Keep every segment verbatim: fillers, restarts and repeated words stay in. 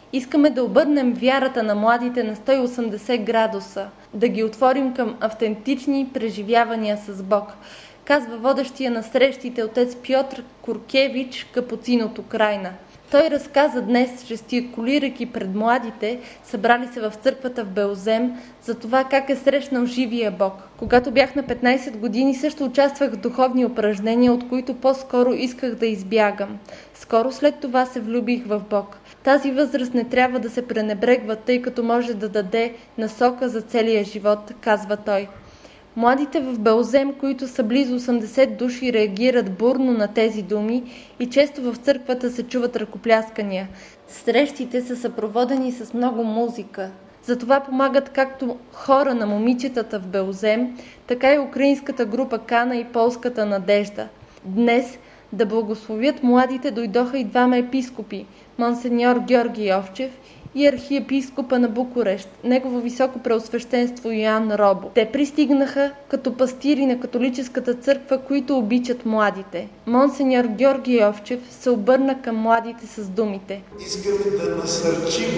Искаме да обърнем вярата на младите на сто и осемдесет градуса, да ги отворим към автентични преживявания с Бог, казва водещия на срещите отец Пьотър Куркевич, капуцин от Украйна. Той разказа днес, жестикулирайки пред младите, събрали се в църквата в Белозем, за това как е срещнал живия Бог. Когато бях на петнайсет години, също участвах в духовни упражнения, от които по-скоро исках да избягам. Скоро след това се влюбих в Бог. Тази възраст не трябва да се пренебрегва, тъй като може да даде насока за целия живот, казва той. Младите в Белозем, които са близо осемдесет души, реагират бурно на тези думи и често в църквата се чуват ръкопляскания. Срещите са съпроводени с много музика. Затова помагат както хора на момичетата в Белозем, така и украинската група Кана и полската Надежда. Днес да благословят младите дойдоха и двама епископи – монсеньор Георги Йовчев и архиепископа на Букурещ, негово високо преосвещенство Йоан Робо. Те пристигнаха като пастири на католическата църква, които обичат младите. Монсеньор Георги Йовчев се обърна към младите с думите: искаме да насърчим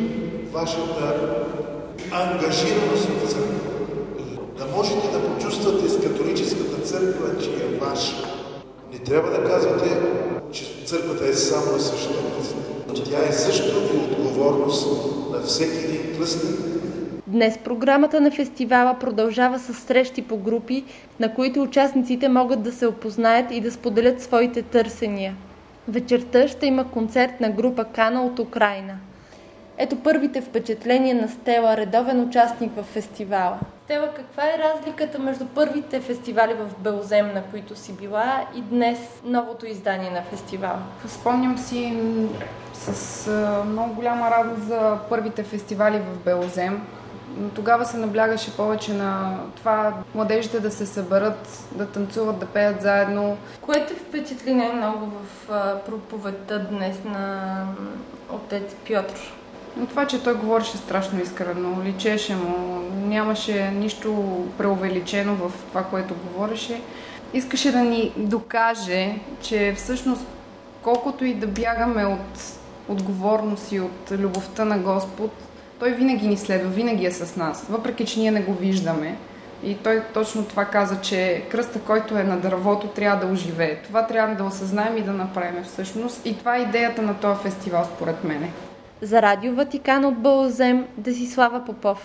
вашата ангажираност в църква и да можете да почувствате с католическата църква, че е ваша. Не трябва да казвате, че църквата е само на свещениците. Тя е също и отговорност на всеки един кръстник. Днес програмата на фестивала продължава с срещи по групи, на които участниците могат да се опознаят и да споделят своите търсения. Вечерта ще има концерт на група Кана от Украйна. Ето първите впечатления на Стела, редовен участник в фестивала. Стела, каква е разликата между първите фестивали в Белозем, на които си била, и днес новото издание на фестивала? Спомням си с много голяма радост за първите фестивали в Белозем. Тогава се наблягаше повече на това младежите да се съберат, да танцуват, да пеят заедно. Кое те впечатли най-много в проповедта днес на отец Пьотър? Но това, че той говореше страшно искрено, личеше му, нямаше нищо преувеличено в това, което говореше. Искаше да ни докаже, че всъщност колкото и да бягаме от отговорност и от любовта на Господ, той винаги ни следва, винаги е с нас, въпреки че ние не го виждаме. И той точно това каза, че кръста, който е на дървото, трябва да оживее. Това трябва да осъзнаем и да направим всъщност. И това е идеята на този фестивал, според мене. За Радио Ватикан от Белозем, Десислава Попов.